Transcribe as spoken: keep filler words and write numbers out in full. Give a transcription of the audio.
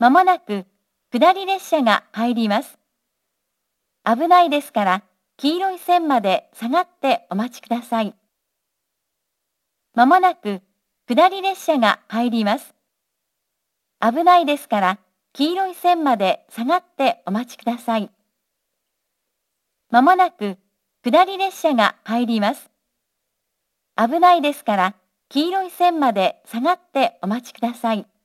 まもなく下り列車が入ります。危ないですから黄色い線まで下がってお待ちください。まもなく下り列車が入ります。危ないですから黄色い線まで下がってお待ちください。まもなく下り列車が入ります。危ないですから黄色い線まで下がってお待ちください。